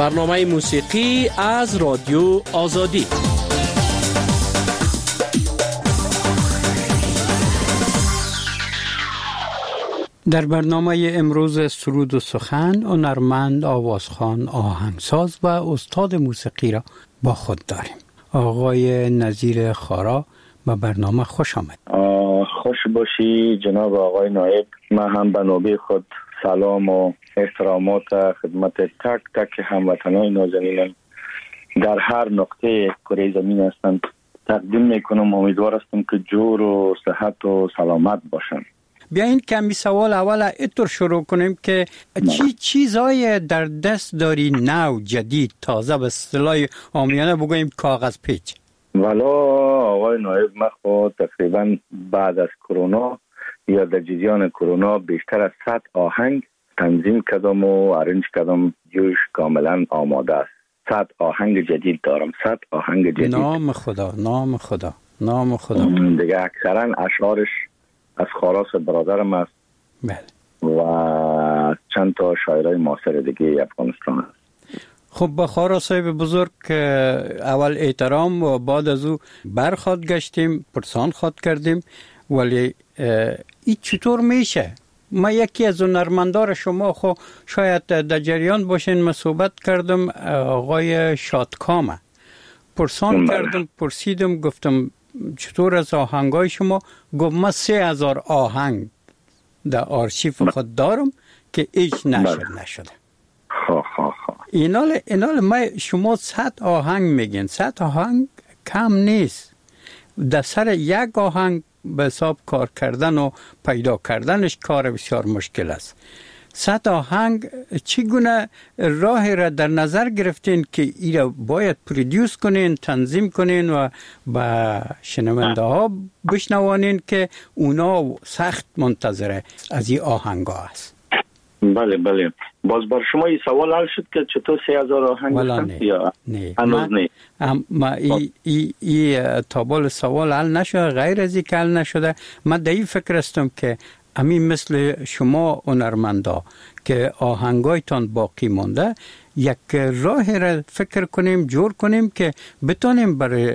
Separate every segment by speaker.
Speaker 1: برنامه موسیقی از رادیو آزادی. در برنامه امروز سرود و سخن هنرمند، آوازخوان، آهنگساز و استاد موسیقی را با خود داریم. آقای نظیر خارا، به برنامه خوش آمد.
Speaker 2: خوش باشی جناب آقای نایب. من هم به نوبه خود سلام و احترامات خدمت تک تک هموطنان نازنینم در هر نقطه کره زمین هستند تقدیم میکنم. امیدوار هستم که جور و صحت و سلامت باشند.
Speaker 1: بیاین کمی سوال اول اینطور شروع کنیم که چی چیزای در دست داری نو، جدید، تازه، به اصطلاح عامیانه بگوییم کاغذ پیچ؟
Speaker 2: والا آقای نایب، من خود تقریبا بعد از کرونا یا در جریان کرونا بیشتر از 100 آهنگ تنظیم کردم و ارنج کردم. جوش کاملا آماده است. 100 آهنگ جدید دارم. 100 آهنگ جدید.
Speaker 1: نام خدا، نام خدا، نام خدا.
Speaker 2: دیگه اکثرا اشعارش از خاراس برادرم است.
Speaker 1: بله.
Speaker 2: و چند تا شاعرای معاصر دیگه افغانستان است.
Speaker 1: خب با خارا صاحب بزرگ اول احترام و بعد از او برخواد گشتیم، پرسان خواد کردیم، ولی این چطور میشه؟ ما یکی از هنرمندان شما خو شاید در جریان باشین، من صحبت کردم آقای شادکامه، پرسان کردم، پرسیدم، گفتم چطور از آهنگای شما؟ گفت من 3000 آهنگ در آرشیف خود دارم که هیچ نشده. اینال ما شما 100 آهنگ میگین. 100 آهنگ کم نیست. در سر یک آهنگ به حساب کار کردن و پیدا کردنش کار بسیار مشکل است. 100 آهنگ چگونه راهی را در نظر گرفتین که این را باید پرودیوس کنین، تنظیم کنین و به شنونده ها بشنوانین که اونا سخت منتظره از این آهنگ ها است؟
Speaker 2: بله. باز بر شما این سوال حل شد که چطور 3000 آهنگ هستند یا هنوز نه؟
Speaker 1: ما ای تابال سوال حل نشده. غیر از این که حل نشده، من در این فکر هستم که همین مثل شما هنرمندا که آهنگایتان باقی مانده، یک راه را فکر کنیم، جور کنیم که بتونیم برای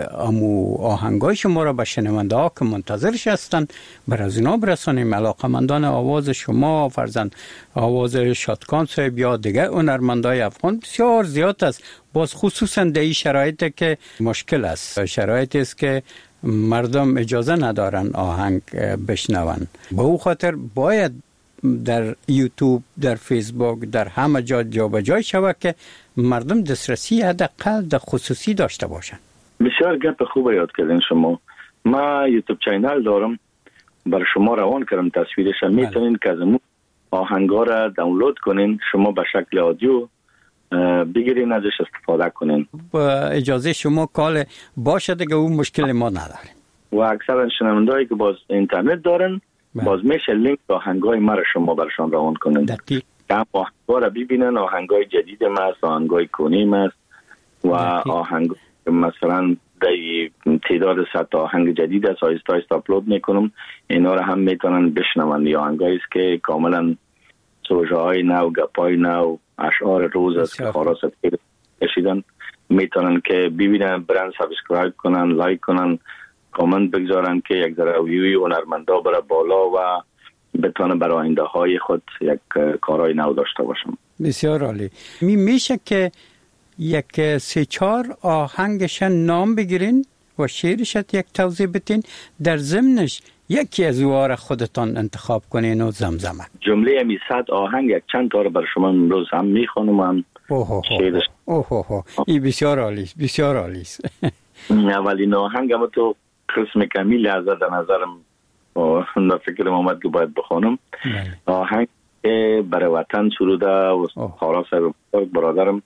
Speaker 1: آهنگای شما را به شنونده ها که منتظرش هستن برای از اینا برسانیم. علاقمندان آواز شما، فرزند آواز شادکان صاحب یا دیگه هنرمندای افغان بسیار زیاد است. باز خصوصا در این شرایطی که مشکل است، شرایطی است که مردم اجازه ندارن آهنگ بشنون. به او خاطر باید در یوتیوب، در فیسبوک، در همه جا به جای شود که مردم دسترسی حداقل در خصوصی داشته باشن.
Speaker 2: بسیار گپ خوب یاد کردین شما. ما یوتیوب چینل دارم، برای شما روان کردم تصویرش. میتونین که از آهنگا را دانلود کنین، شما به شکل آدیو بگیرین، ازش استفاده کنین.
Speaker 1: با اجازه شما کال باشه دیگه، اون مشکل ما نداریم.
Speaker 2: و اکثر شنوندهایی که باز اینترنت دارن باز میشه لینک آهنگای ما را شما برشان روان کنین.
Speaker 1: دقیق.
Speaker 2: آهنگا را ببینن، آهنگای جدید ما است، آهنگای کنیم است و آهنگ مثلا در تعداد 100 آهنگ جدید است، آیسته آیسته اپلود میکنم. اینا را هم میتونن بشنون. یا آهنگایی است که کاملا سوژه های نو، گپای نو، اشعار روز است که خلاص کشیدن، میتونن که ببینن، برن سابسکرایب کنن، لایک کنن، کامنت بگذارن که یک ذره ویوی هنرمندا بره بالا و بتونه برای آینده های خود یک کارهای نو داشته باشم.
Speaker 1: بسیار عالی. میشه که یک 3-4 آهنگش نام بگیرین و شعرش یک توضیح بدین، در ضمنش یکی از اوها خودتان انتخاب کنین و زمزمه.
Speaker 2: جمله می 100 آهنگ یک چند تا رو بر شما امروز هم میخونم و هم شعرش.
Speaker 1: این بسیار عالی، بسیار عالی است.
Speaker 2: اولین آهنگ هم تو قسم کمیل از در نظرم و فکرم آمد که باید بخونم. آهنگ برای وطن سروده و خارا صاحب برادرم.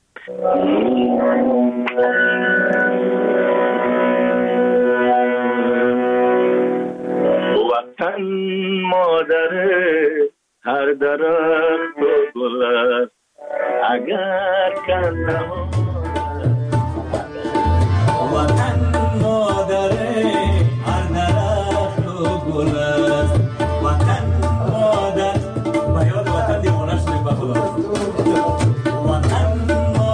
Speaker 2: وطن مادر هر درخت و گل است، اگر کنم
Speaker 3: وطن مادر هر درخت و گل است، وطن مادر به یاد وطن دیوانه شده به خدا. وطن مادر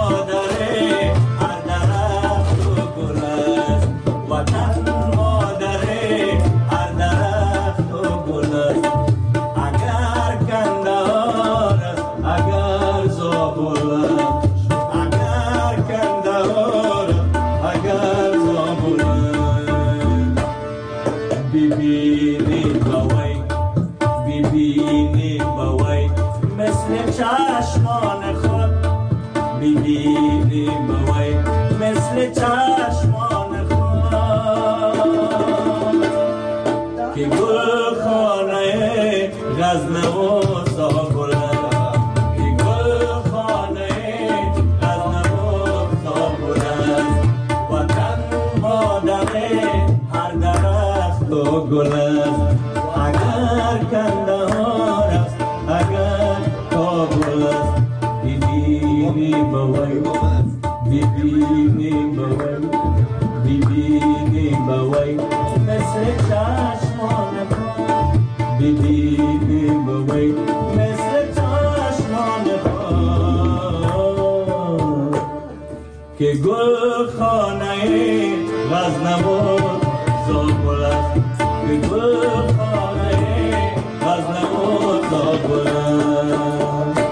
Speaker 3: غزنه و زابل است که گل خانه غزنه و زابل است وطن مادر هر درخت و گل است اگر کندهار است اگر کابل است ببینی بوی ببینی بوی ببینی بوی مثل چشمان خود ببینی بوی مثل چشمان خود که گل خانه غزنه و زابل است که گل خانه غزنه و زابل است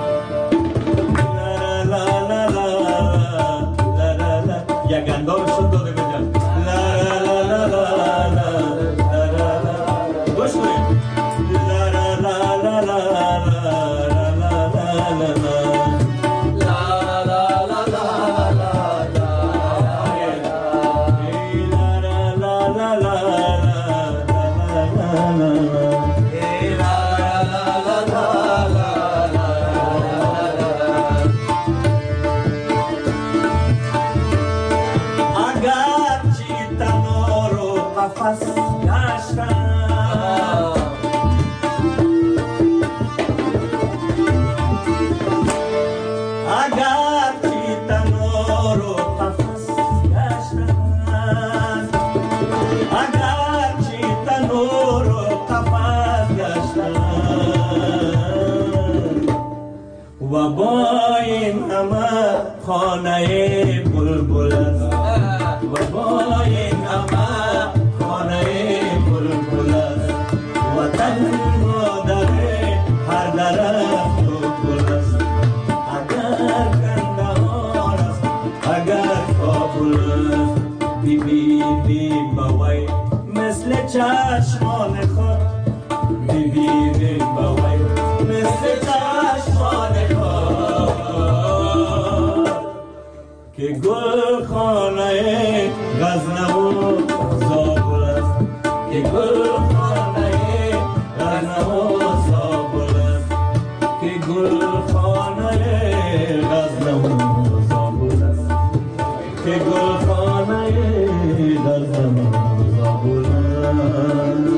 Speaker 3: یک اندام شد داده بجم لا لا لا لا لا لا لا گوش کنیم لا لا لا لا لا و با این همه خانه بلبل است و با این همه خانه بلبل است وطن مادر هر درخت و گل است اگر کندهار است اگر کابل است ببینی بوی مثل چشمان خود ببینی بوی مثل چشمان که گل خانه غزنه و زابل است که گل خانه غزنه و زابل است که گل خانه غزنه و زابل است که گل خانه غزنه و زابل است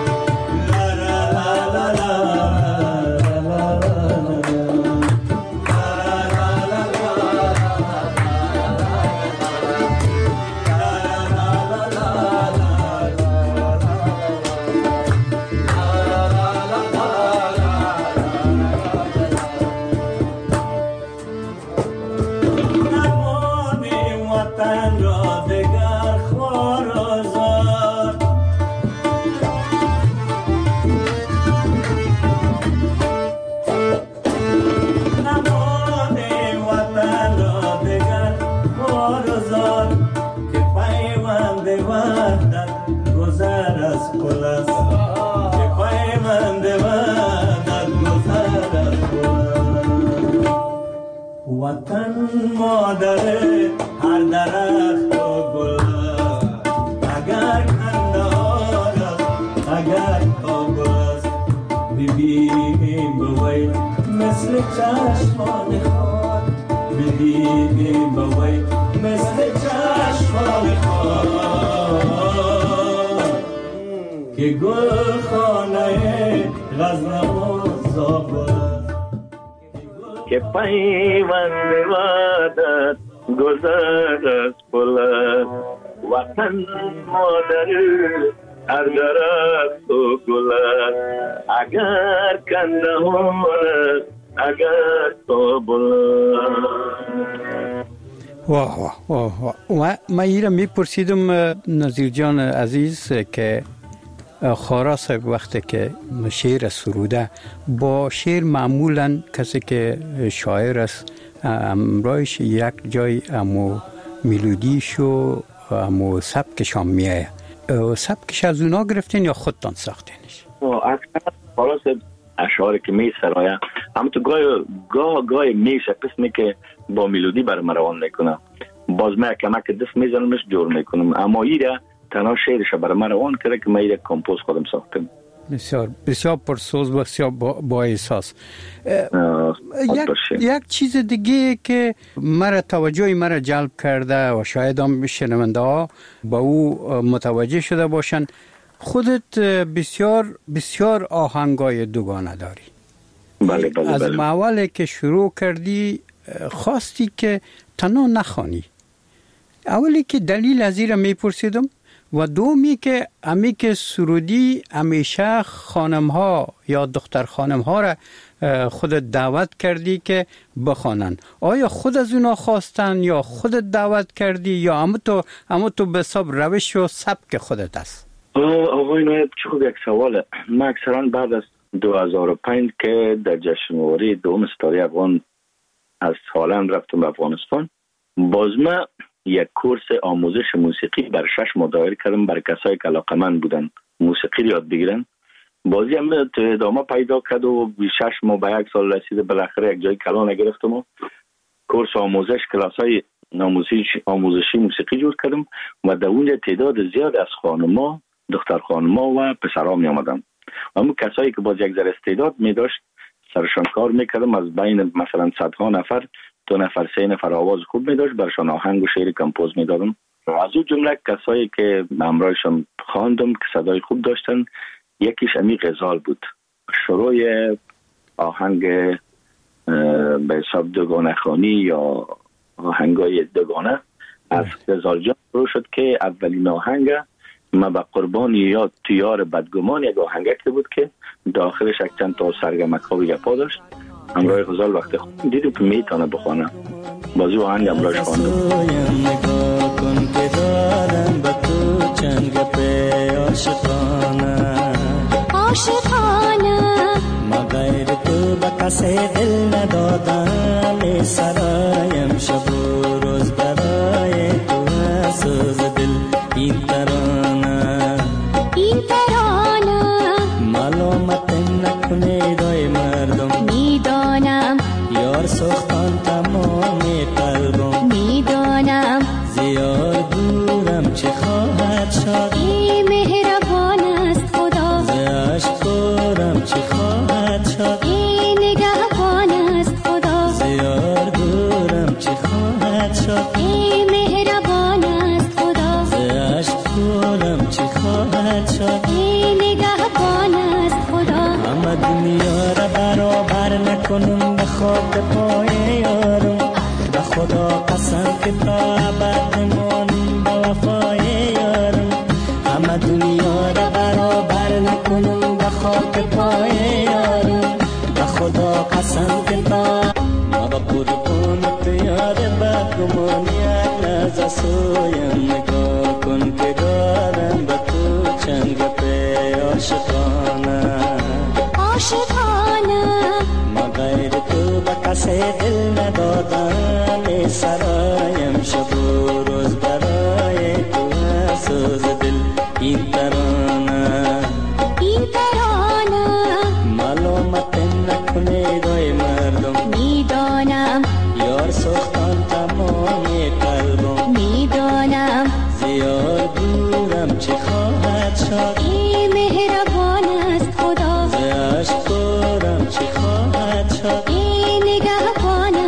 Speaker 3: وطن مادر هر درخت و گل است اگر کندهار است اگر کابل است ببینی بوی مثل چشمان خود ببینی بوی مثل چشمان خود که گل خانه غزنه و زابل
Speaker 2: که پیوند وعدت گذر از بلند وطن مادر هر درخت و گل است اگر کندهار است اگر کابل
Speaker 1: واه واه واه و من ایرا میپرسیدم نظیر جان عزیز که خارا صاحب وقتی که شعر سروده با شعر معمولا کسی که شاعر است امرایش یک جای امو میلودیش و امو سبکش هم میایه سبکش از اونا گرفتین یا خودتان ساختینش؟
Speaker 2: اکثر خارا صاحب اشعاری که می سرایه اما تو گاه میشه قسمی که با میلودی برام روان میکنم باز من کمک دست میزنمش جور میکنم اما ایره تنها شعرش برای من روان کرده که من ایره کمپوز خودم ساختم
Speaker 1: بسیار بسیار پرسوز و بسیار با احساس. یک چیز دیگه که توجه مرا جلب کرده و شاید هم شنونده ها با او متوجه شده باشن، خودت بسیار بسیار آهنگای دوگانه داری.
Speaker 2: بله.
Speaker 1: از اولی که شروع کردی خواستی که تنها نخوانی. اولی که دلیل از این را میپرسیدم و دومی که امی که سرودی همیشه خانم ها یا دختر خانم ها را خودت دعوت کردی که بخوانن. آیا خود از اونا خواستن یا خودت دعوت کردی یا اما تو به حساب روش و سبک خودت است؟
Speaker 2: آقای نایب چه خوب یک سواله. من اکثرا بعد از 2005 که در جشنواره دوم ستاره افغان از هالند رفتم به افغانستان، باز من یک کورس آموزش موسیقی بر 6 ماه دایر کردم برای کسایی که علاقه‌مند بودن موسیقی رو یاد بگیرن. بازی هم ادامه پیدا کرد و 6 ماه به 1 سال رسید. بالاخره یک جای کلان گرفتم و کورس آموزش کلاسای آموزشی موسیقی جور کردم و در اونجا تعداد زیاد از خانم‌ها، دختر خانم‌ها و پسرها می آمدن. و همون کسایی که باز یک ذره استعداد می داشت سرشان کار میکردم. از بین مثلا 100 نفر 2 نفر 3 نفر آواز خوب می داشت، برشان آهنگ و شعر کمپوز می دادم. از اون جمله کسایی که همراهشان خواندم که صدای خوب داشتن، یکیش امی غزال بود. شروع آهنگ به حساب دوگانه خوانی یا آهنگای دوگانه از غزال جان شروع شد که اولین آهنگ ما به قربان یا تیار بدگمان یک آهنگکی بود که داخلش یک چند تا سرگمک ها و گپا داشت. همراه غزال وقتی دیدم که میتونه بخونه، بازی آهنگ همراهش خواندم.
Speaker 4: نگاه کن که دارم با تو چند گپ عاشقانه ما غیر تو به کسی دل ندادم، سرایم شب و روز برای تو سوز دل. این ترانه معلومت نکنه دای مردم، میدانم یار سختان تمام قلبم، میدانم زیاد دورم چه خواهد شد. ای مهربان است خدا ز عشق دورم چه خواهد شد. ای نگهبان است خدا زیاد دورم چه خواهد شد. ای مهربان است خدا ز عشق دورم چه خواهد شد. ای نگهبان است خدا. همه دنیا را برابر نکنم به خاک پای یارم، به خدا قسم که تا ابد نمانم به وفای یارم. همه دنیا را برابر نکنم به خاک پای یارم، به خدا قسم که تا ما به قربان تو یاد بدگمان یک لحظه سویم. نگاه کن که دارم به تو چند گپ عاشقانه ما غیر تو به کسی دل ندادم، سرایم شب و روز برای تو سوز دل. این ترانه معلومت نکنه دای مردم، میدانم یار سختان تمام قلبم، میدانم زیاد دورم چه خواهد شد. ای مهربان است خدا ز عشق دورم چه خواهد شد. ای نگهبان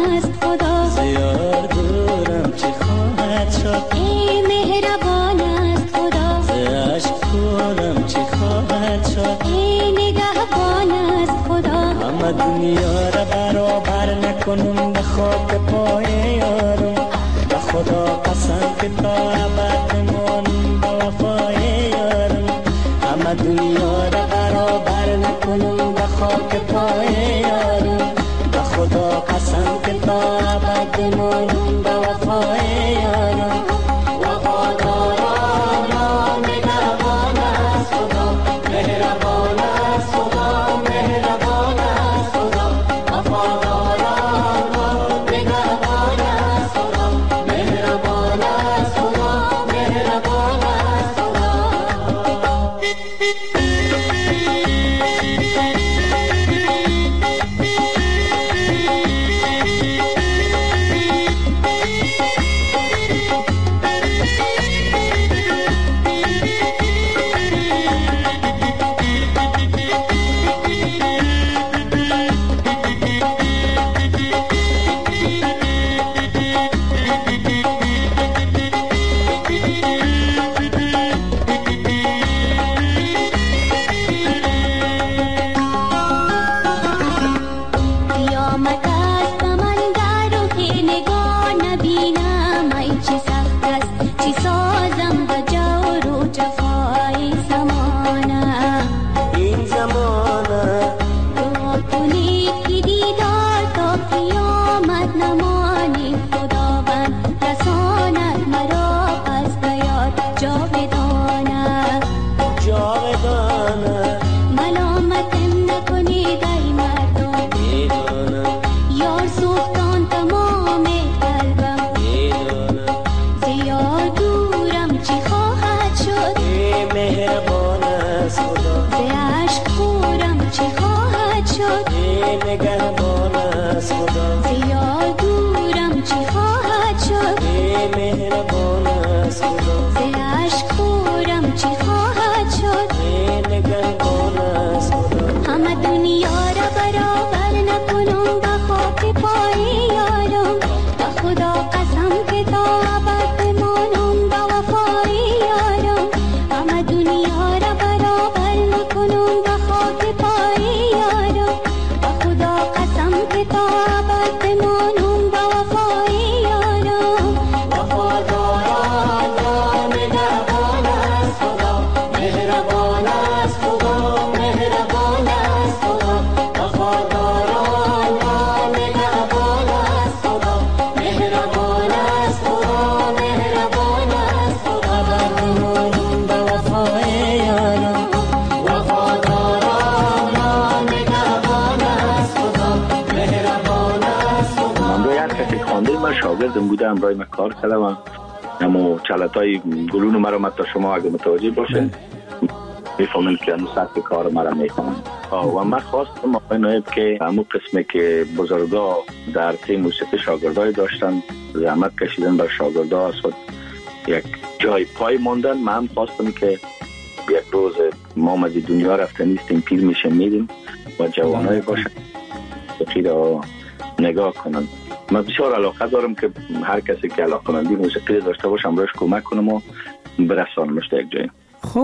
Speaker 2: شاگردم بوده، همراه من کار کرده و اما چلتای گلون مرا تا شما اگه متوجه باشین میفهمین که همون سطح کار مرا میخوام. و من خواستم آقای نایب که همون قسمه که بزرگا در تیم موسیقی شاگردای داشتن، زحمت کشیدن بر شاگردا از خود یک جای پای موندن، من هم خواستم که یک روز ما از دنیا رفته نیستیم، پیر میشه میریم و جوانای باشن موسیقی را نگاه کنن. من بسیار علاقه دارم که هر کسی که علاقه‌مندی موسیقی داشته باشه امروز کمک کنم و برسانمش تا یک جای.
Speaker 1: خب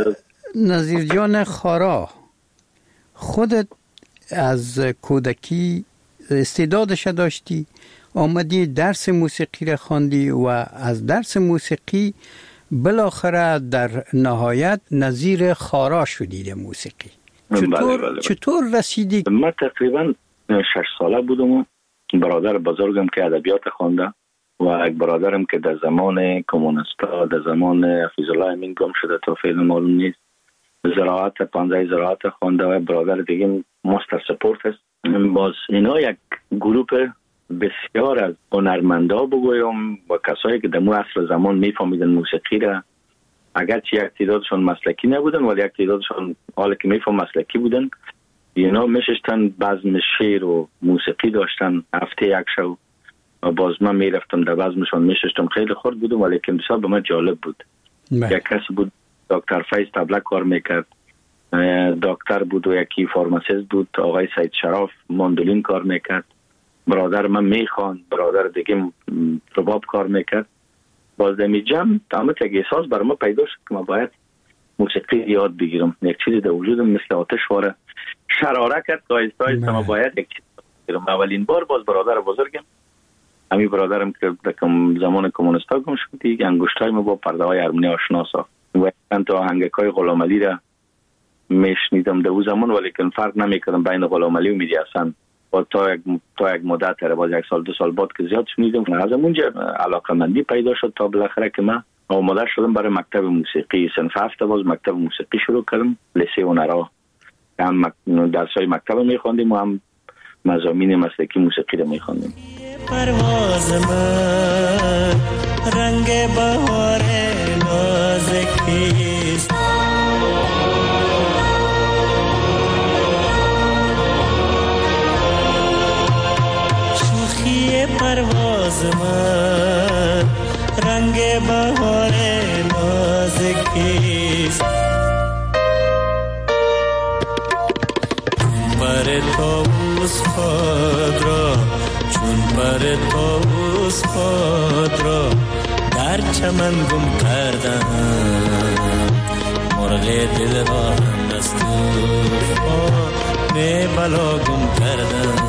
Speaker 1: نظیر جان خارا، خودت از کودکی استعدادش داشتی، آمدی درس موسیقی را خواندی و از درس موسیقی بالاخره در نهایت نظیر خارا شدی در موسیقی. چطور رسیدی؟
Speaker 2: من تقریبا 6 ساله بودم و برادر بزرگم که ادبیات خوانده و یک برادرم که در زمان کمونیستا در زمان حفیظ الله امین گم شده تا فعلا معلوم نیست، زراعت 15 زراعت خوانده و برادر دیگه مستر سپورت است. باز اینا یک گروه بسیار از هنرمندا بگویم و کسایی که در مو اصل زمان میفهمیدن موسیقی را، اگرچه یک تعدادشون مسلکی نبودن ولی یک تعدادشون حالا که میفهم مسلکی بودن، اینا میشستن بزم شعر و موسیقی داشتن هفته یک شو و باز من میرفتم در بزمشون میشستم، خیلی خرد بودم ولی که بسیار به من جالب بود. یک کسی بود دکتر فیض تبلک کار میکرد، دکتر بود و یکی فارماسیست بود آقای سید شراف ماندولین کار میکرد، برادر من میخوان، برادر دیگه رباب کار میکرد. باز دمی جمع تمامت یک احساس بر ما پیدا شد که ما باید موسیقی یاد بگیرم. یک چیزی در وجودم مثل آتش واره شراره کرد که آیسته ما باید یک چیز بگیرم. اولین بار باز برادر بزرگم، همین برادرم که در زمان کمونیستا گم شد، دیگه انگشتای ما با پرده های ارمنی آشنا ساخت و چند تا آهنگکای غلام علی را میشنیدم در اون زمان، ولی که فرق نمیکردم بین غلام علی و مهدی حسن. و تا یک مدت باز 1 سال 2 سال بعد که زیاد شنیدم، از اونجا علاقه‌مندی پیدا شد تا بالاخره که من آماده شدم برای مکتب موسیقی. صنف 7 باز مکتب موسیقی شروع کردم، لیسه هنرها، هم درسای مکتب میخواندیم و هم مضامین مسلکی موسیقی رو میخواندیم.
Speaker 4: پرواز من رنگ بهار نازکیست، شوخی پرواز من رنگ بهار نازکیست، بر طاووس خود را چون بر طاووس خود را در چمن گم کردم، مرغ دل را هم از طوفان بلا گم کردم.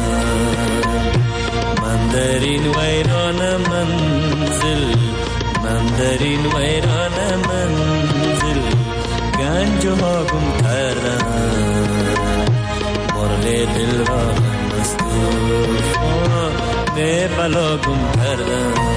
Speaker 4: من در این ویران منزل، من در این ویران منزل گنجها گم کردم، مرغ دل را هم از طوفان بلا گم کردم.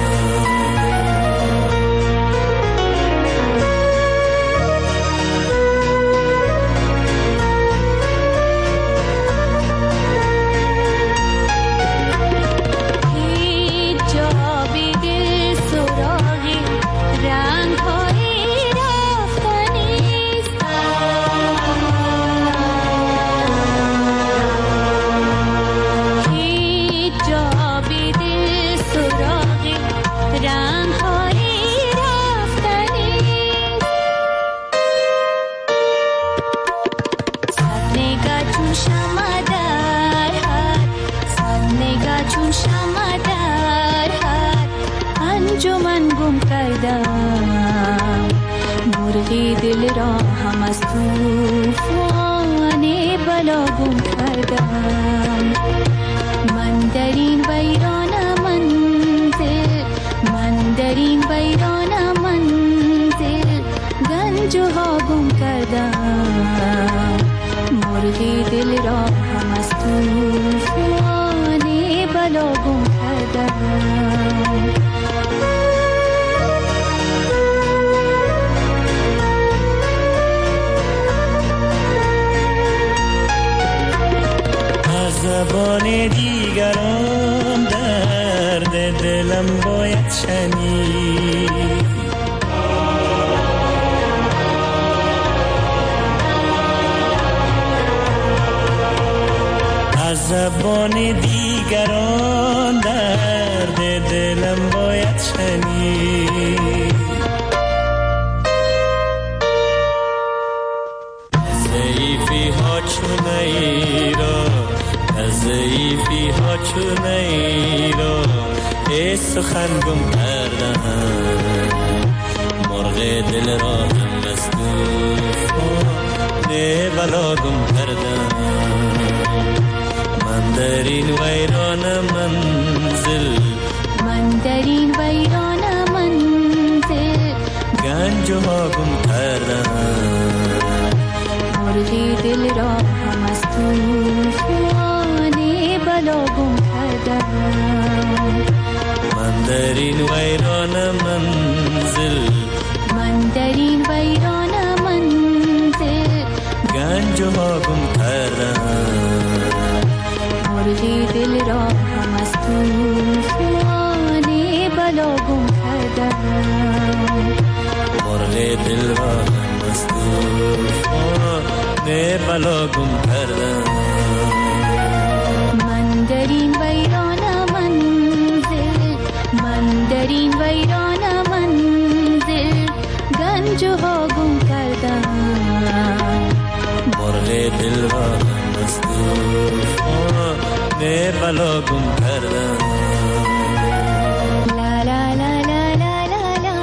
Speaker 4: مرغی دل را هم از طوفان بلا گم کردم. من در این ویران منزل، من در این ویران منزل گنجها گم کردم، مرغی دل را هم از طوفان بلا گم کردم. زبان دیگران درد دلم زبان دیگران درد دلم باید شنید. ضعیفی ها چون ایرا، از ضعیفی ها چون ایرا ای سخن گم کردم، مرغ دل را هم از توفان بلا گم کردم. من در این ویران منزل،
Speaker 5: من در این ویران منزل
Speaker 4: گنج ها گم کردم،
Speaker 5: مرغ دل را هم از طوفان بلا گم کردم.
Speaker 4: من در این ویران منزل،
Speaker 5: من در این ویران منزل
Speaker 4: گنج ها گم کردم،
Speaker 5: مرغ دل را هم از طوفان بلا گم کردم.
Speaker 4: مرغ دل را هم از طوفان بلا گم کردم.
Speaker 5: من در این ویران منزل، من در این ویران منزل گنج ها گم کردم.
Speaker 4: مرغ دل را هم از طوفان بلا گم کردم.
Speaker 5: لا لا لا لا لا لا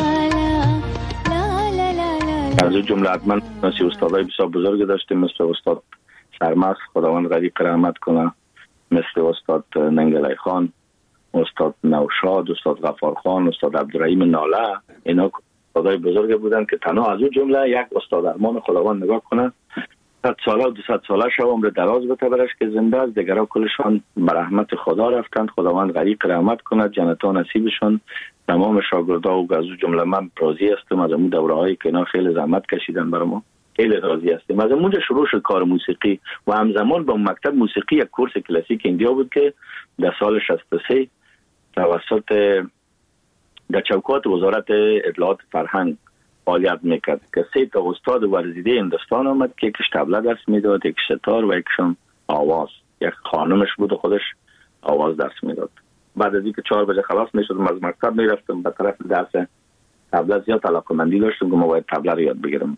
Speaker 5: لا لا لا لا.
Speaker 2: از این جمله حتما نسی استادای بسیار بزرگ داشتیم، مثل استاد سرمست خداوند غریق رحمت کنه، مثل استاد ننگلای خان، استاد نوشاد، استاد غفار خان، استاد عبدالرحیم ناله. اینا استادای بزرگ بودن که تنها از اون جمله یک استاد ارمان خداوند نگاه کنه 100 ساله و 200 ساله شو عمر دراز بته برش که زنده است، دیگرها کلشان به رحمت خدا رفتند. خداوند غریق رحمت کنه، جنتا نصیبشون. تمام شاگردا و از اون جمله من راضی هستم از اون دوره‌هایی که اینا خیلی زحمت کشیدن برای ما، خیلی راضی هستیم. از اونجا شروع شد کار موسیقی و همزمان با مکتب موسیقی یک کورس کلاسیک ایندیا بود که در سال 63 توسط در چوکات وزارت اطلاعات فرهنگ فعالیت میکرد که 3 تا استاد ورزیده هندوستان آمد که یکیش طبله درس میداد، یک ستار و یکشون آواز. یک خانمش بود و خودش آواز درس میداد. بعد از اینکه 4 بجه خلاص میشدم از مکتب میرفتم به طرف درس طبله، زیاد علاقه‌مندی داشتم که ما باید طبله رو یاد بگیرم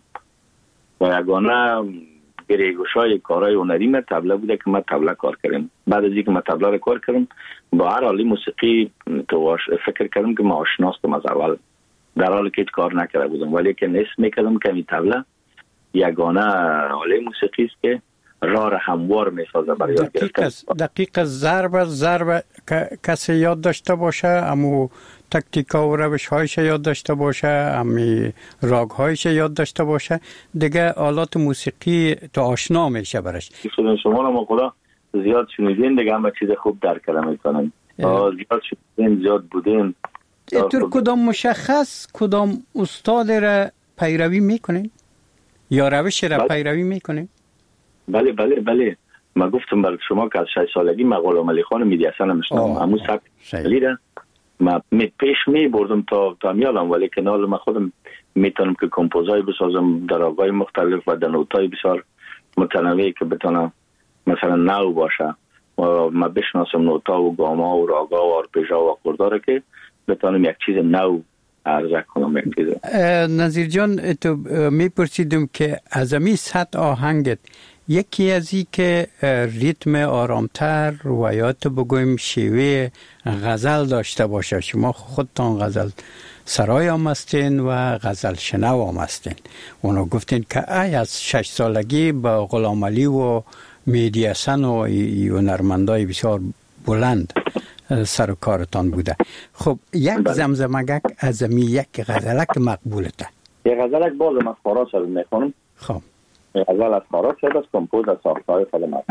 Speaker 2: و یگانه گریگوشای کارهای هنری من طبله بوده که من طبله کار کردم. بعد از اینکه من طبله رو کار کردم با هر حالی موسیقی تو فکر کردم که ما آشناستم از اول، در حالی که هیچ کار نکرده بودم، ولی که نصف میکردم که این طبله یگانه حاله موسیقی است که راه هموار میسازه برای یاد گرفتن.
Speaker 1: دقیق ضرب کسی یاد داشته باشه، امو تکتیکا و روش هایش یاد داشته باشه، امی راگ هایش یاد داشته باشه، دیگه آلات موسیقی تو آشنا میشه برش.
Speaker 2: شما رو ما خدا زیاد شنیدین دیگه، همه چیز خوب درک کردن میکنن. زیاد شنیدین، زیاد بودین.
Speaker 1: اینطور کدام مشخص کدام استاد را پیروی میکنین یا روش را پیروی میکنین؟
Speaker 2: بله بله بله، ما گفتم برای شما که از 6 سالگی من غلام علی خان میدی حسن میشنم، همون سبک ما پیش می بردم تا میالم، ولی که نال من خودم میتونم که کمپوزای بسازم در آوای مختلف و در نوتای بسیار متنوعی که بتونم مثلا نو باشه و ما بشناسم نوتا و گاما و راگا و آرپیژا و آکورداره که بتونم یک چیز نو عرضه کنم. یک چیز
Speaker 1: نظیر جان، تو میپرسیدم که از امی سطح آهنگت یکی از این که ریتم آرامتر و یا تو بگویم شیوه غزل داشته باشه. شما خودتان غزل سرای هم هستین و غزل شنو هم هستین. اونو گفتین که ای از 6 سالگی با غلام علی و مهدی حسن و هنرمندای بسیار بلند سر و کارتان بوده. خب یک زمزمگک از امی یک غزلک مقبولته.
Speaker 2: یک غزلک باز من خارا شد میخونم.
Speaker 1: خب
Speaker 2: غزل از خارا شد از کمپوز از ساختهای کلمات.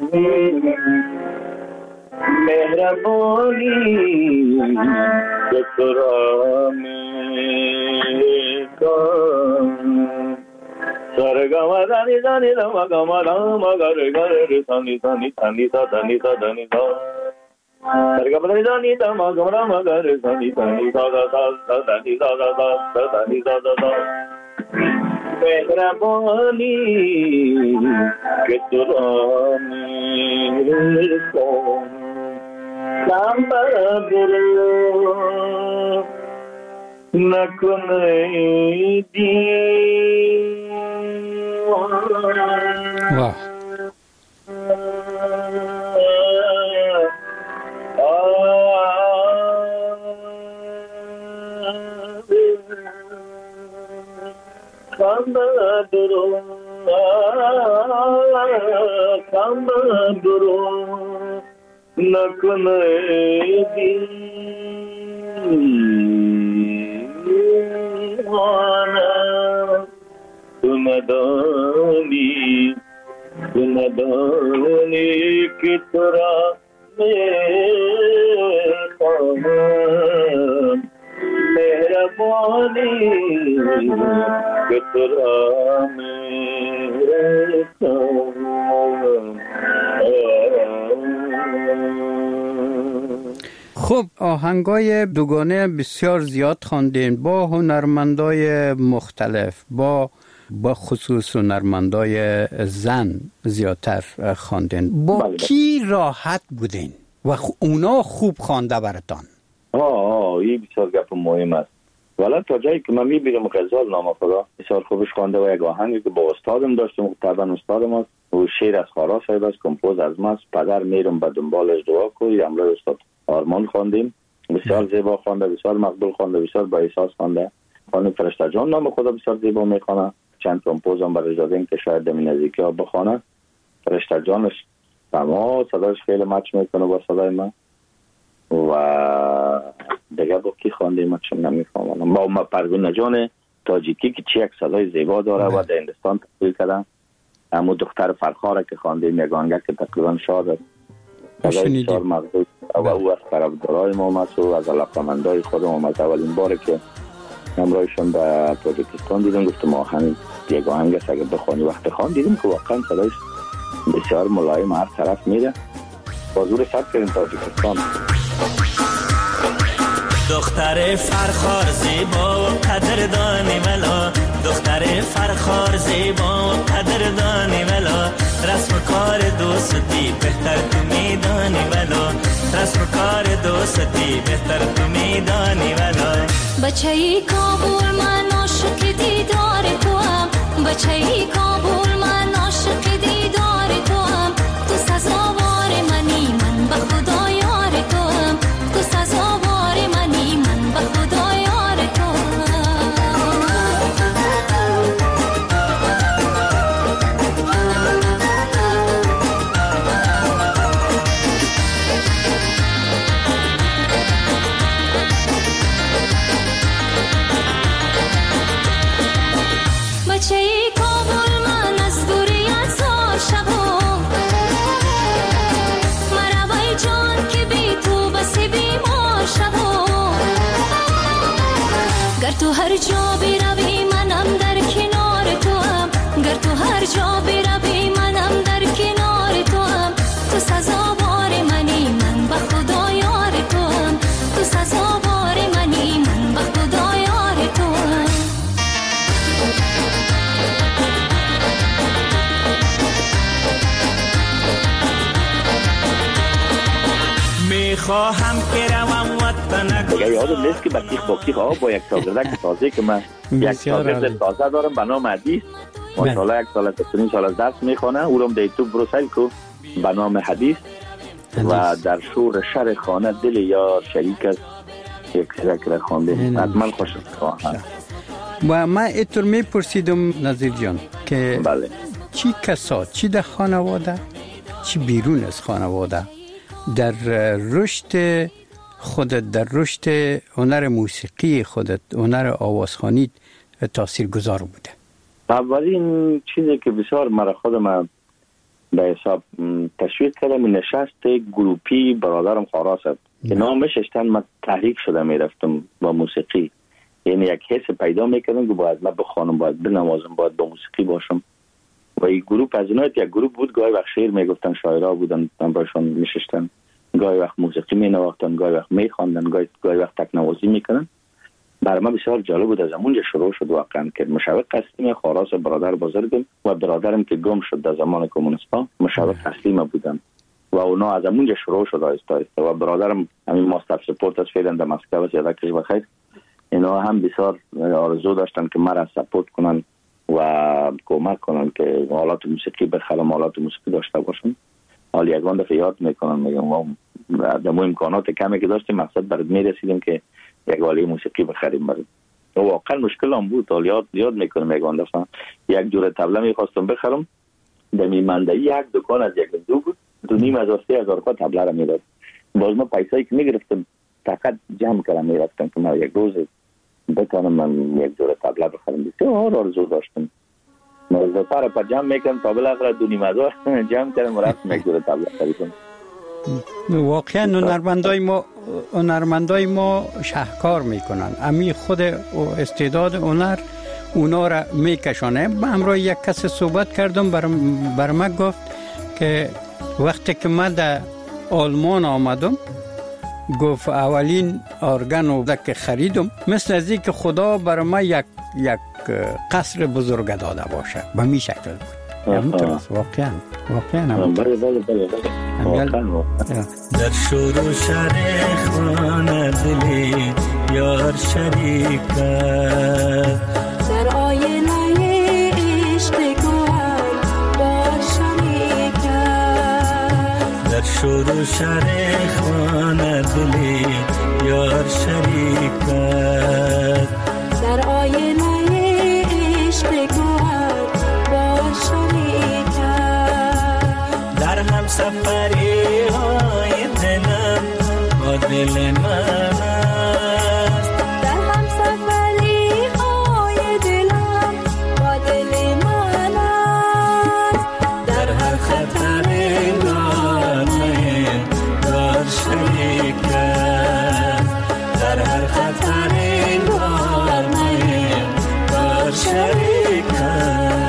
Speaker 2: مهربانی به تو را میکنم سرگم دنی دنی دم گم دم گر گر دنی دنی دنی دنی دنی سرگم دنی دنی دم گم دم گر دنی دنی دنی دنی مهربانی که تو را میکنم برو نکنه
Speaker 1: واه
Speaker 2: Kambaduru nakune diwana tunadani kitura mein मेहरबानी कितना मेरे
Speaker 1: خب آهنگای دوگانه بسیار زیاد خواندین با هنرمندای مختلف با خصوص هنرمندای زن زیادتر خواندین با کی راحت بودین و اونا خوب خوانده براتان؟
Speaker 2: این بسیار گپ مهم است. ولی تا جایی که من میبینم غزال نام خدا بسیار خوبش خوانده و یک آهنگی که با استادم داشتم طبعا استادم است و شعر از خارا صاحب است کمپوز از ماست پدر میرم به دنبالش دعا کنید امروز استاد آرمان خواندیم بسیار زیبا خوانده بسیار مقبول خوانده بسیار با احساس خوانده خانم فرشته جان نام خدا بسیار زیبا میخوانه چند کمپوز هم برای دادیم که شاید در نزدیکی ها بخوانه فرشته جانش تمام صداش خیلی مچ میکنه با صدای من و دیگه با کی خواندیم من چون نمیفهمم با پروین جان تاجیکی که چه یک صدای زیبا داره و در هندستان تحصیل کردن اما دختر فرخاره که خواندیم یک آهنگ که تقریبا شاد است صدای بسیار مقبول و او از طرفدارای ما است و از علاقه‌مندای خودم از اولین باره که همراهشون به تاجیکستان دیدم گفتم آهنگ یک آهنگ است اگه بخوانی وقت خوان دیدم که واقعا صدایش بسیار ملایم هر طرف میره بازور ثبت کردیم تاجیکستان
Speaker 6: دختر فرخار زیبا و قدردانی ولا دختر فرخار زیبا و قدردانی ولا رسم کار دوستی بهتر تو میدانی ولا رسم کار دوستی بهتر تو میدانی ولا
Speaker 5: بچه‌ای کابل من عاشق دیدار تو هم بچه‌ای کابل من عاشق دیدار تو هم تو سزاوار منی من به خدا یار تو هم تو سزاوار منی من به خدا یار تو بچه‌ای کابل من از دوری هزار شبا مروای جان که بی تو بس بیمار شبا گر تو هر جا بروی منم در کنار تو هم گر تو هر جا بروی منم در کنار تو هم تو سزاوار منی من به خدا یار تو هم تو سزاوار منی من به خدا یار تو هم
Speaker 6: میخواهم که روم وطن
Speaker 2: دیگه یادم نیست که بکیخ با یک شاگردک تازه که من یک شاگرد تازه دارم به نام حدیث ماشاءالله یک سال سال از درس میخوانه او رو در یوتیوب برو سرچ کن به نام حدیث و در شور شر خانه دل یار شریک است یک ذکر خوانده حتما خوش است
Speaker 1: و من اینطور میپرسیدم نظیر جان که
Speaker 2: بله
Speaker 1: چی کسا چی در خانواده چی بیرون از خانواده در رشد خودت در رشد هنر موسیقی خودت هنر آوازخوانی تاثیر گذار بوده؟
Speaker 2: اولین چیزی که بسیار مرا خودم به حساب تشویق کردم. نشست گروپی برادرم خاراس است که نامش اشتن من تحریک شده میرفتم با موسیقی. یعنی یک حس پیدا میکردم که باید من بخوانم، باید بنوازم، باید با موسیقی باشم. و این گروپ از اینایت یک گروپ بود، گاهی وقت شعر میگفتن، شاعرها بودن، من باشون میشستم، گاهی وقت موسیقی مینواختن، گاهی وقت میخواندن، گاهی وقت تکنوازی میکنن. برای من بسیار جالب بود. از اونجا شروع شد واقعا که مشوق هستیم. خاراس برادر بزرگم و برادرم که گم شد در زمان کمونیستا مشوق اصلی ما بودن و اونا از اونجا شروع شد آهسته آهسته. و برادرم همین ماستر سپورت از فعلا در مسکو است، یادکش بخیر. اینا هم بسیار آرزو داشتن که مرا سپورت کنن و کمک کنن که آلات موسیقی بخرم، آلات موسیقی داشته باشم. حال یگان دفعه یاد میکنم، میگم ما در امکانات کمی که داشتیم مقصد برات میرسیدیم که یک آله موسیقی بخریم. برات واقعا مشکل هم بود. حال یاد میکنم یگان دفعه یک جور طبله میخواستم بخرم، در میمندهی یک دکان از یک دو بود، 2,500-3,000 طبله را میداد. باز ما پیسایی که میگرفتم فقط جمع کردم میرفتم که ما یک روز بتانم من یک جور طبله بخرم. بسیار آرزو داشتم. موضوع پر جمع میکنم تا بالاخره 2,500 جمع کردم و رفتم یک جور طبله خریدم.
Speaker 1: واقعا هنرمندای ما شهکار میکنن. امی خود استعداد هنر اونا را میکشانه. من همراه یک کس صحبت کردم، بر من گفت که وقتی که من در آلمان آمدم، گفت اولین ارگن رو که خریدم مثل از این که خدا بر من یک قصر بزرگ داده باشه. به می شکل بود. همینطور واقعا
Speaker 2: بله
Speaker 6: در شور شهر خانه دلی یار شریک در آینه عشق گوهر بار شریک در شور شهر خانه دلی یار شریک در آینه عشق گوهر بار شریک در هم سفری های دلم با دل من است در هم سفری های دلم با دل من است در هر خطر نامه دار شریک است در هر خطر نامه دار شریک است.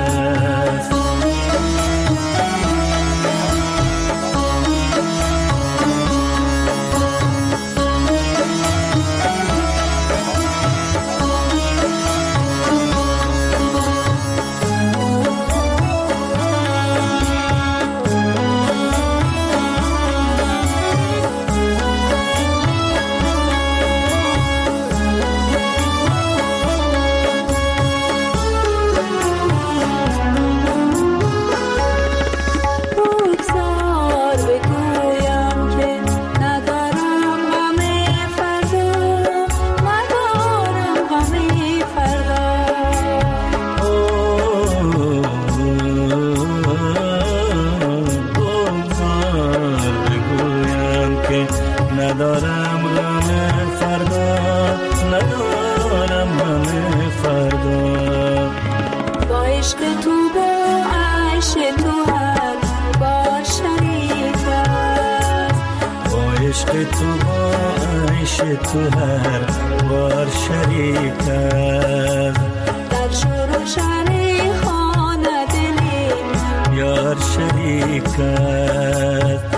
Speaker 6: ندارم غم فردا ندارم غم فردا با عشق تو با عیش تو هر بار شریک است با عشق تو با عیش تو هر بار شریک است در شور و شر خانه دلی یار شریک است.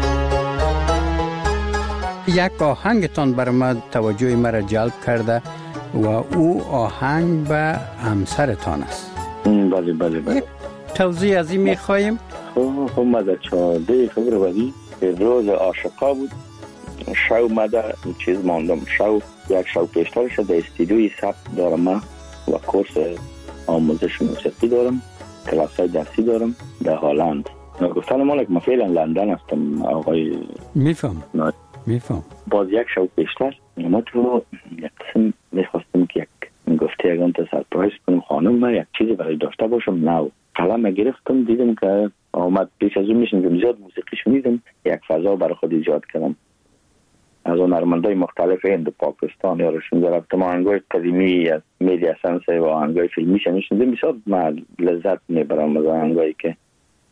Speaker 1: یک آهنگتان بر من توجه مرا جلب کرده و او آهنگ به همسرتان است.
Speaker 2: بله. توضیح
Speaker 1: از این میخواییم.
Speaker 2: خب ما در 14 فوریه روز عاشقا بود. شو مده چیز ماندم. یک شو پیشتر شد. در استودیوی ثبت دارم من و کورس آموزش موسیقی دارم، کلاسای درسی دارم در هلند. گفتن مالک ما فعلا لندن هستم آقای.
Speaker 1: میفهم.
Speaker 2: باز یک شو پیشتر ما تو یک قسم میخواستم که یک گفته اگرم تا سرپرایز کنم خانم من یک چیزی برای داشته باشم. نو قلم گرفتم دیدم که آمد پیش از اون میشنیدم زیاد موسیقی شنیدم، یک فضا برای خود ایجاد کردم. از هنرمندای مختلف هند و پاکستان یا روشون رفتم آهنگای قدیمی از میدیا سنس و آهنگای فیلمی شنیدم. بسیار من لذت میبرم از آهنگایی که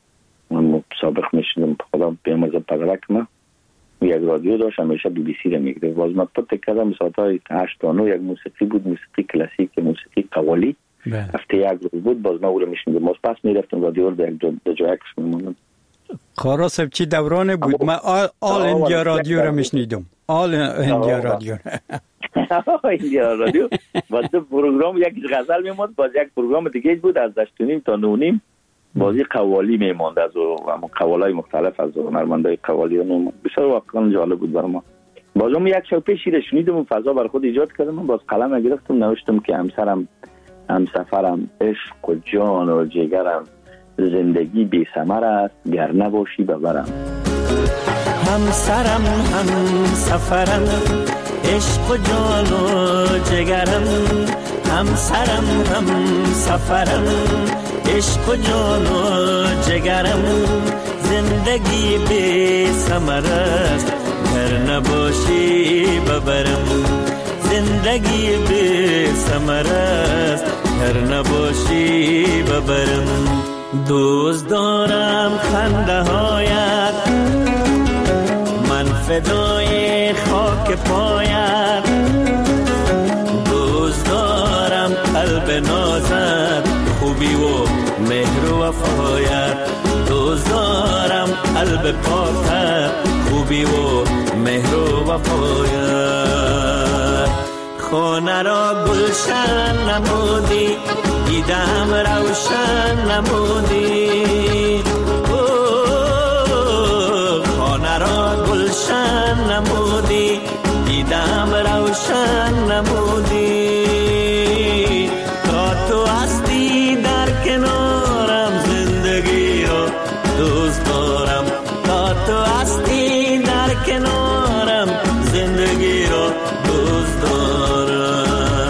Speaker 2: سابق میشنیدم خدا بیامرزه پدرک من یک رادیو داشت همیشه بی بی سی رو میگرفت. باز من پت کردم ساعتهای 8 تا 9 یک موسیقی بود، موسیقی کلاسیک، موسیقی قوالی. هفته یک روز بود باز ما او رو میشنیدم. باز پس میرفتم رادیو رو دو جایکش میموندم.
Speaker 1: خارا صاحب چی دورانه بود؟ من آل اندیا رادیو رو میشنیدم. آل اندیا رادیو.
Speaker 2: اندیا رادیو. باز پروگرام یکیش غزل میموند، باز یک پروگرام دیگه بود از 8:30 تا 9:30 بازی قوالی میموند، از قوالای مختلف از هنرمندای قوالی میموند. بسیار واقعا جالب بود برام. بازم یک شب پیش رو شنیدم و فضا بر خود ایجاد کردم. باز قلم گرفتم نوشتم که همسفرم عشق و جان و جگرم، زندگی بی ثمر است گر نباشی ببرم.
Speaker 6: همسرم همسفرم عشق و جان و جگرم، همسرم همسفرم عشق و جان و جگرم، زندگی بی ثمر است گر نباشی ببرم، زندگی بی ثمر است گر نباشی ببرم. دوست دارم خنده هایت، من فدای خاک پایت، دوست دارم قلب نازت، خوبی و مهر و وفایت، دوست دارم قلب پاکت، خوبی و مهر و وفایت. خانه را گلشن نمودی، دیدم روشن نمودی، خانه را گلشن نمودی، دیدم روشن نمودی. تا تو هستی در کنارم، زندگی را دوست دارم، تا تو هستی در کنارم، زندگی را دوست دارم.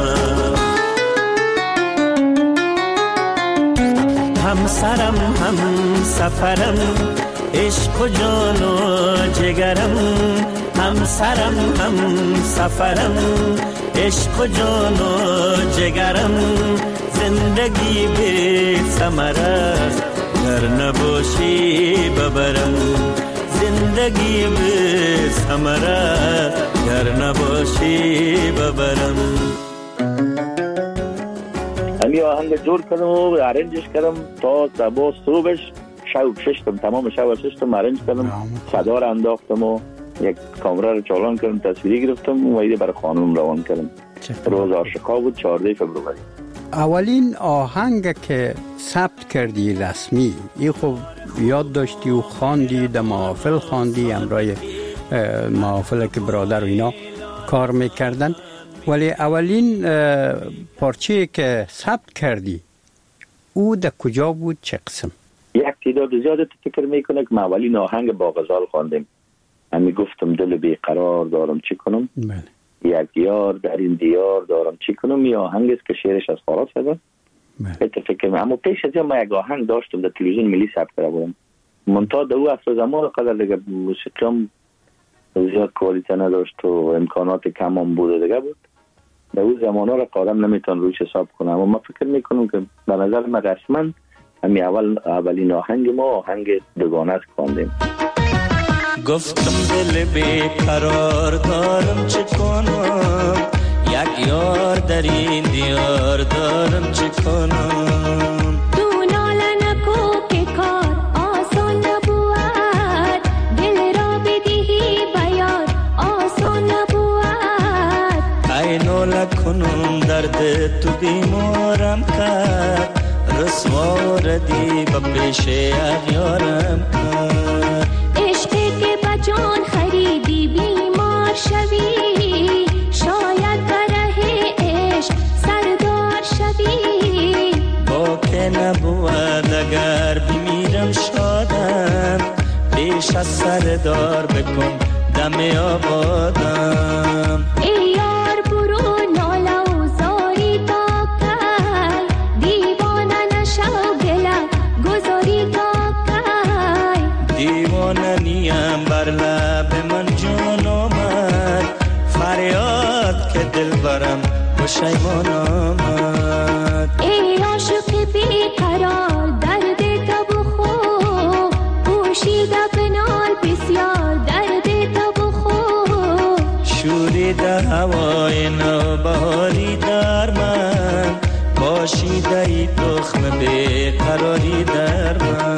Speaker 6: همسرم همسفرم عشق و جان و جگرم، همسرم همسفرم عشق و جان و جگرم، زندگی بی ثمر است گر نباشی ببرم، زندگی بی ثمر است گر نباشی ببرم.
Speaker 2: همی آهنگ جور کردم و ارنجش کردم تا صبح صبحش ششتم، تمام شب ششتم ارنج کردم، صدا رو انداختم و یک کامera رو چالان کردم، تصویری گرفتم و ایده برای خانم روان کردم. روز عاشقا بود 14 فبروری.
Speaker 1: اولین آهنگ که ثبت کردی رسمی ای خوب یاد داشتی و خواندی، در محافل خواندی، امرای محافل که برادر و اینا کار میکردن، ولی اولین پارچه که ثبت کردی او در کجا بود، چه قسم؟
Speaker 2: یک تعداد زیاده فکر میکنه که ما اولین آهنگ با غزال خواندیم. من گفتم دل بیقرار دارم چی کنم، یک دیار در این دیار دارم چی کنم. یه آهنگ است که شعرش از فارس هست. فکر میکنم اما پیش از این ما یک آهنگ داشتم در تلویزیون ملی ثبت کرده بودم، منتها در او اصل زمان قدر دیگه موسیقیم زیاد کوالیته نداشت و امکانات کم هم بود دیگه بود. در او زمان ها را قادم نمیتون روش حساب کنم، اما من فکر میکنم که به نظر من رسما همین اولین آهنگ ما آهنگ دوگانه است خواندیم.
Speaker 6: گفتم دل بیقرار دارم چه کنم، یک یار در این دیار دارم چه کنم.
Speaker 5: تو ناله نکو که کار آسان نبود، دل را بدهی بیار آسان نبود.
Speaker 6: ای ناله کنم درد تو بیمارم کرد، رسوا ردی با پیش یارم کرد.
Speaker 5: عشقی که بجان خریدی بیمار شوی، شاید بره عشق سردار شوی.
Speaker 6: با که نبود اگر بمیرم شادم، پیش از سردار بکن دم آبادم.
Speaker 5: ای یار برو ناله و زاری تا کی، دیوانه نشو گله گذاری تا کی.
Speaker 6: دیوانه نیم بر لب من جان آمد، فریاد که دل برم پشیمان آمد.
Speaker 5: ای عاشق بیقرار درد تو بخور،
Speaker 4: دریده‌ای تخم بیقراری در من.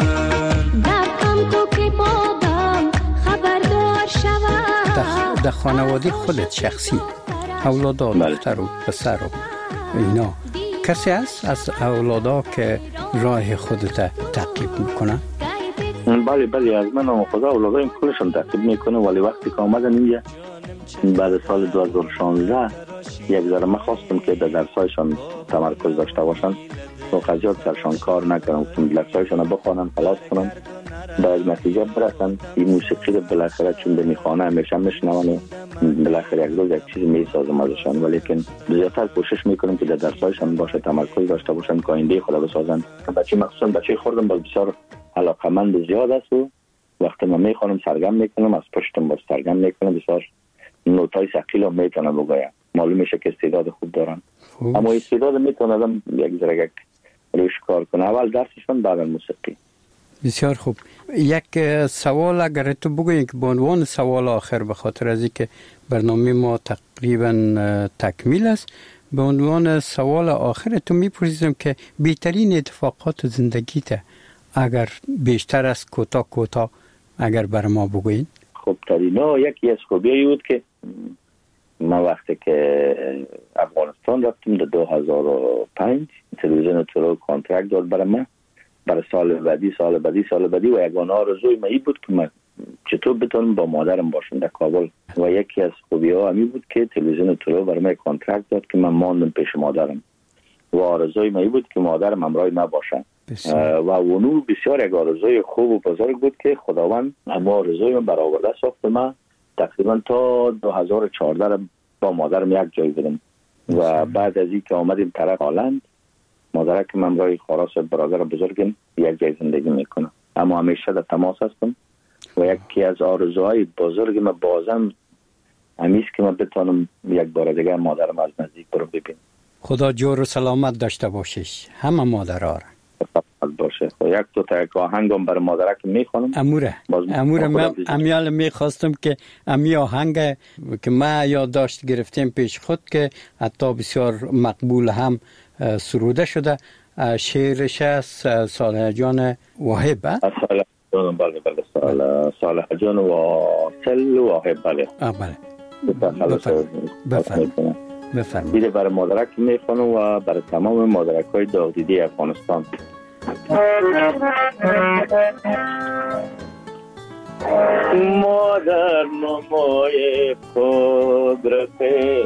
Speaker 5: دبم تو که بابم خبردار شود.
Speaker 1: در خانواده خودت شخصی اولادا دختر و پسر و اینا کسی هست از اولادا که راه خودت تعقیب میکنه؟
Speaker 2: بله از من هم خدا اولادایم کلشون تعقیب میکنه، ولی وقتی که آمدن اینجا بعد سال 2016 یک ذره من خواستم که در درسایشان تمرکز داشته باشن و قضیات سرشان کار نکنم، گفتم درسایشان بخوانن خلاص کنم باید نتیجه برسن. این موسیقی رو بالاخره چون به میخوانه همیشه میشنون و بالاخره یک روز یک چیزی میسازم ازشان، ولی که زیادتر کوشش میکنم که در درسایشان باشه تمرکز داشته باشن که آینده خدا بسازن. بچه مخصوصا بچه خوردم باز بسیار علاقمند زیاد است و وقتی من میخوانم سرگم میکنم از پشتم باز سرگم میکنم، بسیار نوتای ثقیل هم میتونم بگویم. معلوم میشه که استعداد خوب دارن، اما استعداد میتونم یک ذره روش کار کنه. اول درسشون بعد موسیقی.
Speaker 1: بسیار خوب. یک سوال اگر تو بگویی که به عنوان سوال آخر به خاطر از اینکه برنامه ما تقریبا تکمیل است، به عنوان سوال آخر تو میپرسیدم که بهترین اتفاقات زندگیت اگر بیشتر از کوتاه اگر بر ما بگویین.
Speaker 2: خب ترینا یکی از خوبیایی بود که من وقتی که افغانستان رفتم در 2005 تلویزیون تورو کانترکت داد برای من برای سال بعدی و یگانه آرزوی من این بود که من چطور بتونم با مادرم باشم در کابل و یکی از خوبی ها همی بود که تلویزیون تورو برای من کانترکت داد که من ماندم پیش مادرم و آرزوی من این بود که مادرم همراه من باشه و اونو بسیار یک آرزوی خوب و بزرگ بود که خداوند اما آرزوی من برآورده ساخت. من تقریبا تا 2014 با مادرم یک جای بودم و بعد از این که آمدیم طرف هالند مادرم که من برای خلاص برادر بزرگم یک جای زندگی میکنه، اما همیشه در تماس هستم و یکی از آرزوهای بزرگ من بازم همیست که من بتونم یک بار دیگه مادرم از نزدیک برو ببینم. خدا
Speaker 1: جور و سلامت داشته باشیش همه مادرها را
Speaker 2: باشه. و یک دو تا آهنگم برای مادرک میخونم.
Speaker 1: اموره من امیال میخواستم که امی آهنگ که ما یادداشت گرفتیم پیش خود که حتی بسیار مقبول هم سروده شده، شعرش است صالح جان واحب.
Speaker 2: صالح جان واصل واحب. بله
Speaker 1: بفرمایید.
Speaker 2: دیده برای مادرک میخونم و برای تمام مادرک های داغدیده افغانستان. مادر نمای قدرت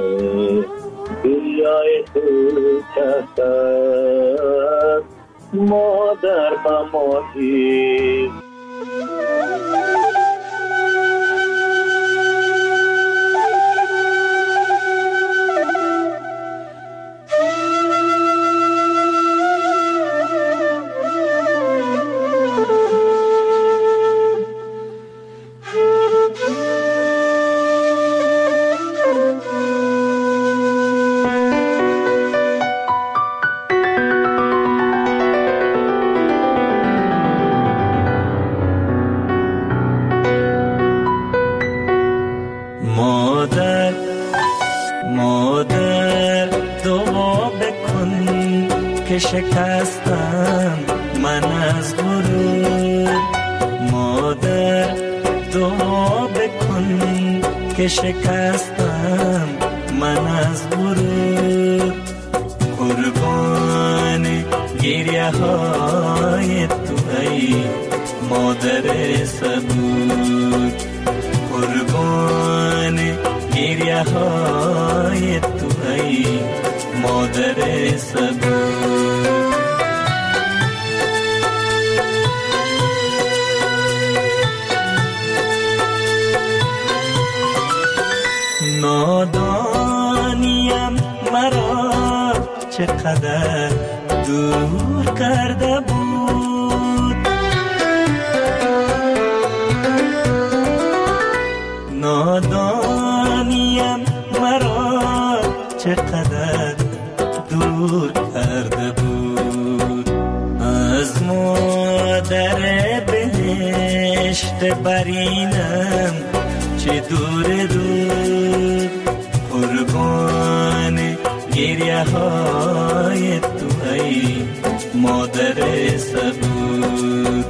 Speaker 2: دنیای تو چست، مادر بمادی
Speaker 6: شکستم من از غرور، مادر دعا بکن که شکستم من از غرور، قربان گریه های تو ای مادر صبور، قربان گریه های تو ای مادر صبور. نادانیم مرا چقدر دور کرده بود، نادانیم مرا چقدر دور کرده بود، از مادر بهشت برینم چه دور قربان گریه های تو ای ای مادر صبور.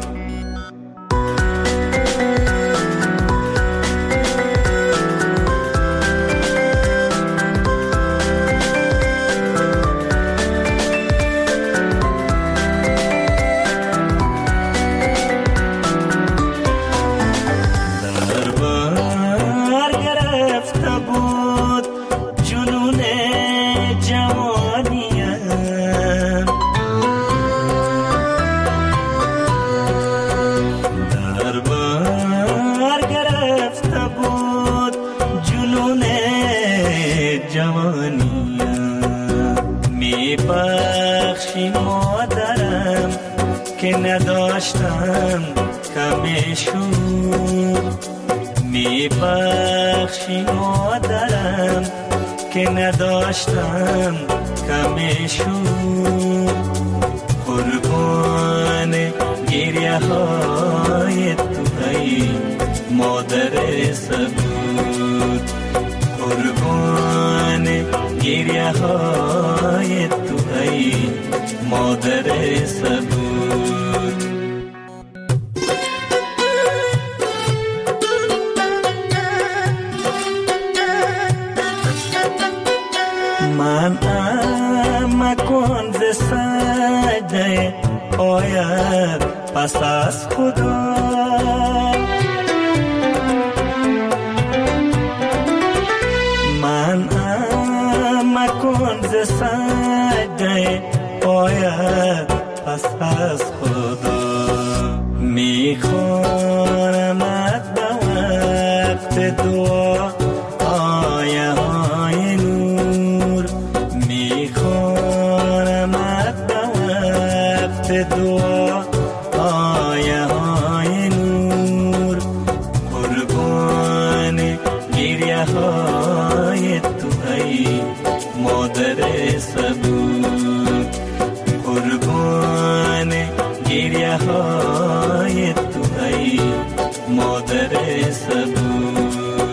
Speaker 6: که نداشتم کم شور، می بخشی مادرم که نداشتم کم شور. قربان گریه های تو ای مادر صبور، قربان گریه های تو ای مادر صبور. من مکن ز سجده آید پس از خدا، من مکن ز سجده آید پس از خدا. میخوانمت به وقت دعا آیه های نور، میخوانمت به وقت دعا آیه های نور. قربان گریه های تو ای مادر صبور، قربان گریه های تو ای مادر صبور.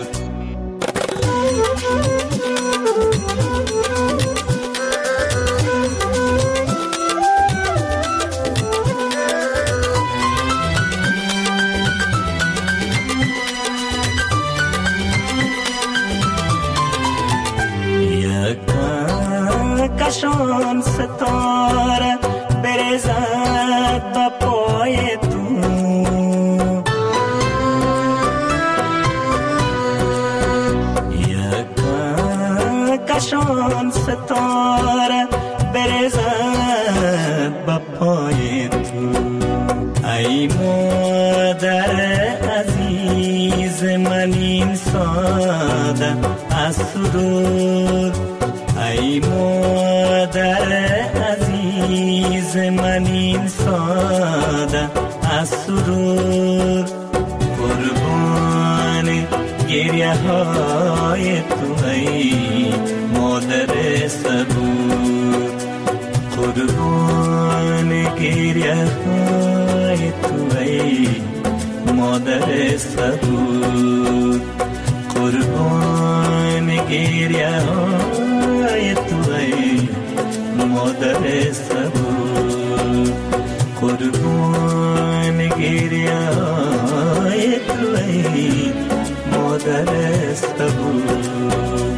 Speaker 6: کشان ستاره برزد با پای تو، کشان ستاره برزد با پای تو. ای مادر عزیز من این ساده از سرود، ای مادر عزیز من این ساده از سرور. قربان گریه های تو ای مادر صبور، قربان گریه های تو ای مادر صبور، قربان گریه های تو ای مادر صبور، قربان گریه های تو ای مادر صبور،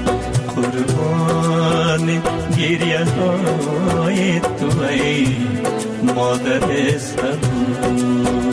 Speaker 6: قربان گریه های تو ای مادر صبور.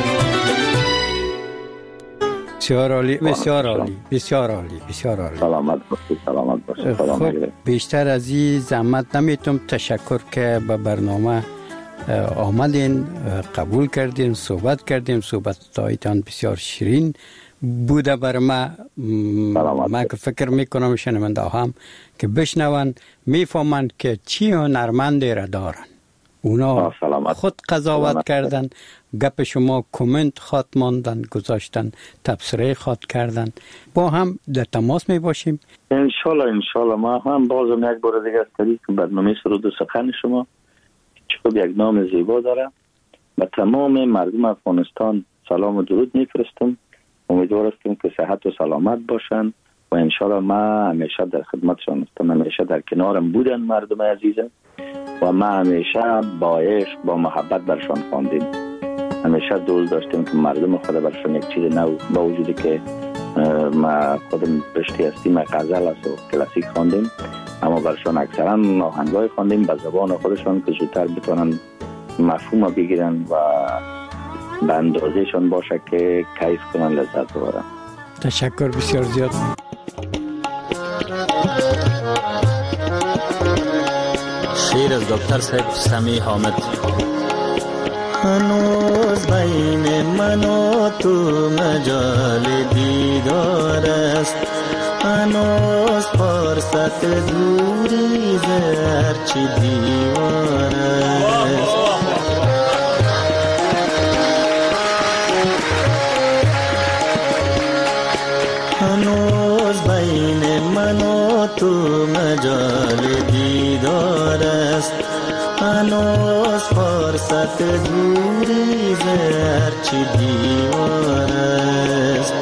Speaker 1: بسیار عالی، بسیار عالی، بسیار عالی، بسیار عالی.
Speaker 2: سلامت باشید، سلامت باشید.
Speaker 1: خب بیشتر از این زحمت نمیتونم تشکر که به برنامه آمدین، قبول کردین، صحبت کردیم. صحبتایتان بسیار شیرین بوده بر من که فکر میکنم شنونده هم که بشنون میفهمند که چی هنرمندی را دارن. اونا خود قضاوت کردن، گپ شما کامنت خواد ماندن، گذاشتن، تبصره خواد کردن. با هم در تماس می باشیم
Speaker 2: انشالله. ما هم بازم یک بار دیگه از طریق برنامه سرود و سخن شما چون یک نام زیبا داره و تمام مردم افغانستان سلام و درود میفرستم. امیدوار هستم که صحت و سلامت باشن و انشالله ما همیشه در خدمتشان هستم، همیشه در کنارم بودن مردم عزیزم و ما همیشه با عشق با محبت برشان خواندیم، همیشه دوست داشتیم که مردم خود برشان یک چیز نو، با وجودی که ما خودم رشته هستیم غزل است و کلاسیک خواندیم، اما برشان اکثرا آهنگای خواندیم به زبان خودشان که زودتر بتونن مفهوم بگیرن و به اندازهشان باشه که کیف کنن، لذت ببرن.
Speaker 1: تشکر بسیار زیاد.
Speaker 6: شعر از دکتر صاحب سمی حامد.
Speaker 4: هنوز بین من و تو مجال دیدار است، هنوز فرصت دوری ز هرچی دیوار است. هنوز بین من و تو مجال دیدار است، هنوز فرصت دوری ز هرچی دیوار است.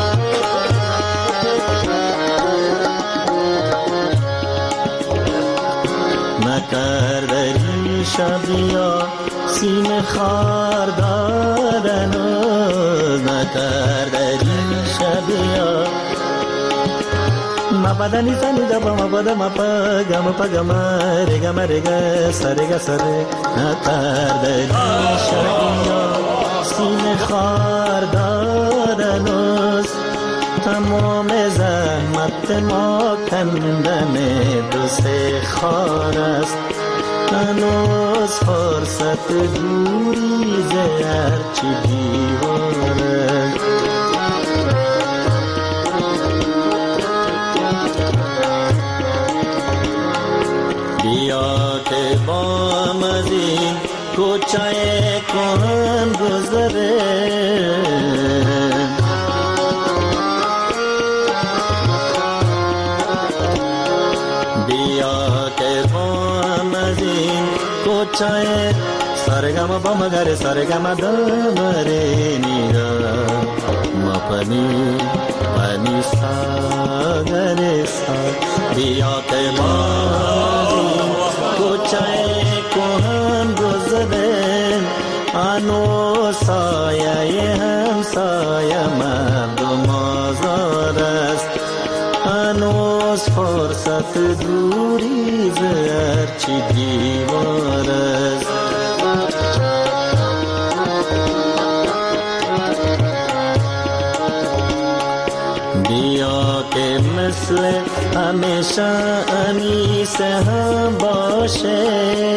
Speaker 4: نکرده ریشه بیا سینه خار دارن، نکرده ریشه بیا ما بدنی سنی دبا ما بدا ما پا گما رگا سرگا سره. نکرده ریشه بیا سینه خار دارن، تمام زحمت ما کندن دو سه خار است، هنوز فرصت دوری ز هرچی دیوار است. بیا که با هم از این کوچه کهن گذره، کوچه سرگم با مگر سرگم دمره نیرا ما پنی ساگر سار. بیا که بازی کوچه کهن گذره، آنو سایه هم سایه مردم آزار است، هنوز فرصت دوری ز هرچی دیوار است. بیا که مثل همیشه انیس هم باشه،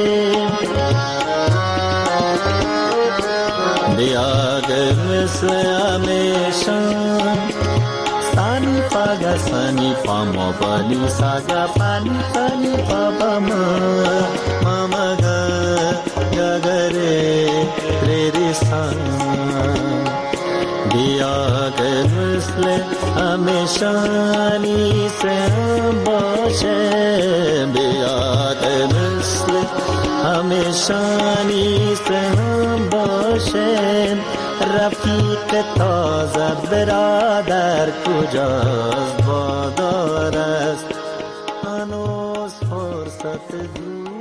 Speaker 4: بیا که مثل همیشه Sani paga sani pama pani saga pani pani papa mama ga ga re re re sa. Diya ke misle hamesha ni se baashe, diya ke misle hamesha ni se baashe. رفیق تازه برادر کجاست بادار است، هنوز فرصت دور